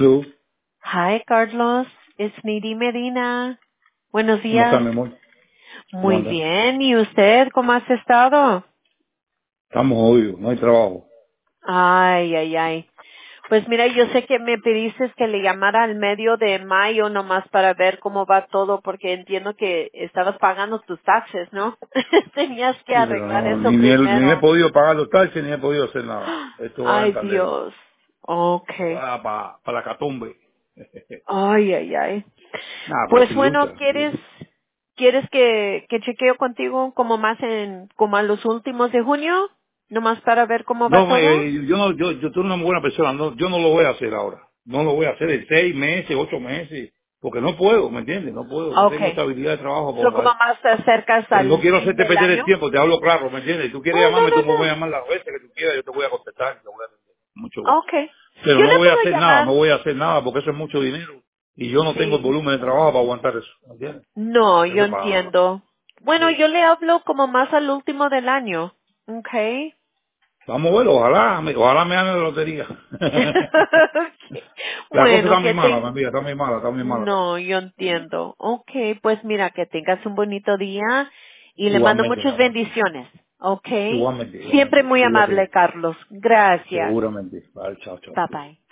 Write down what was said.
Hello. Hi, Carlos. Es Nidi Medina. Buenos ¿Cómo está, días. mi amor? ¿Cómo Muy anda? bien. ¿Y usted cómo has estado? Estamos jodidos, no hay trabajo. Ay, ay, ay. Pues mira, yo sé que me pediste que le llamara al medio de mayo nomás para ver cómo va todo, porque entiendo que estabas pagando tus taxes, ¿no? Tenías que Sí, pero arreglar no, eso ni he primero. podido pagar los taxis, ni he podido hacer nada. Esto va en Ay, candela. Dios. Okay. Va para la catombe. Ay, ay, ay. Nada, pero Pues sin bueno, lucha. ¿quieres que chequeo contigo como más como a los últimos de junio? Nomás para ver cómo va No, todo. yo soy una muy buena persona, no, yo no lo voy a hacer ahora. No lo voy a hacer en 6 meses, 8 meses, porque no puedo, ¿me entiendes? No puedo, no tengo Okay. estabilidad de trabajo So como como para eso. más te acercas Pero no al quiero fin hacerte del perder el año. tiempo, te hablo claro, ¿me entiendes? Si tú quieres Oh, no, llamarme, tú me no, puedes no. llamar las veces que tú quieras, yo te voy a contestar, te voy a atender. Mucho gusto. Okay. Pero Yo no le voy a puedo hacer nada, no llamar. voy a hacer nada porque eso es mucho dinero y yo no tengo el Sí. volumen de trabajo para aguantar eso, ¿me entiendes? No, yo Eso para... entiendo. Bueno, Sí. yo le hablo como más al último del año. Okay. Vamos a ver, ojalá me gane la lotería. Okay. La cosa Bueno, está muy que mala, te... mi amiga, está muy mala. No, yo entiendo. Okay, pues mira, que tengas un bonito día y le mando Igualmente, mi muchas amor. bendiciones. Okay. Igualmente, Siempre igualmente. muy Cuídate. amable, Carlos. Gracias. Seguramente. Vale, chao, chao. Bye Cuídate. bye.